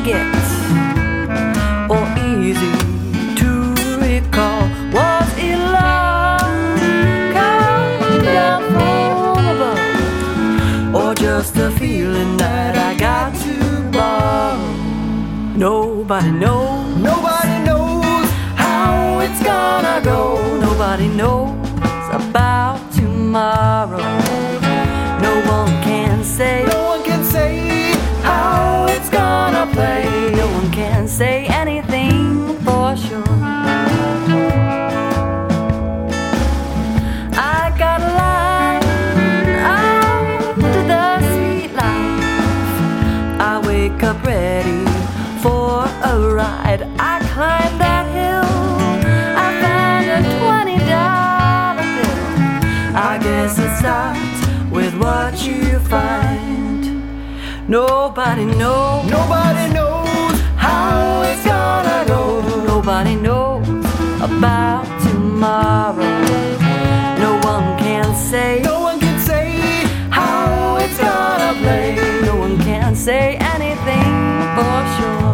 forget or easy to recall? Was it love coming down from above, or just a feeling that I got to borrow? Nobody knows. Nobody knows How it's gonna go. Nobody knows about tomorrow. No one can say. no one can say How it's gonna play. No one can say anything for sure. I got a line out to the sweet life. I wake up ready for a ride. I climb that hill. I find a $20 bill. I guess it starts with what you find. Nobody knows. nobody knows How it's gonna go. Nobody knows about tomorrow. No one can say. no one can say How it's gonna play. No one can say anything for sure.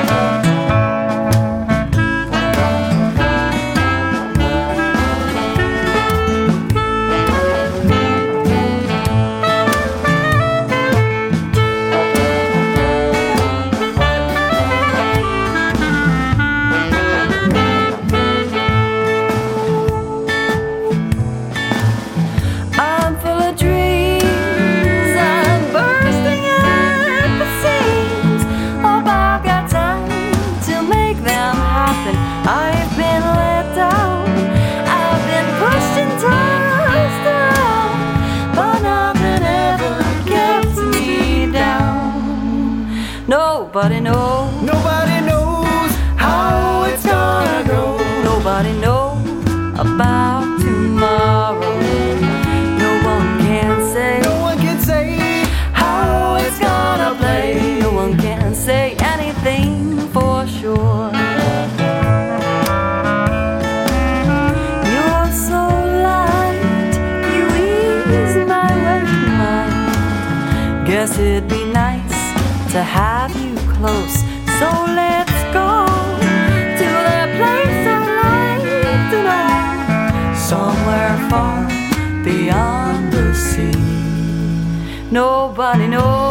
I'm full of dreams, I'm bursting at the seams. Hope I've got time to make them happen. I've been let down, I've been pushed and tossed around, but nothing ever kept me down. Nobody knows. nobody knows How it's gonna go. Nobody knows about tomorrow. No one can say no one can say how it's gonna play. No one can say anything for sure. You're so light, you ease my waking mind. Guess it'd be nice to have you close. So let's go to the place I like to know, somewhere far beyond the sea. Nobody knows.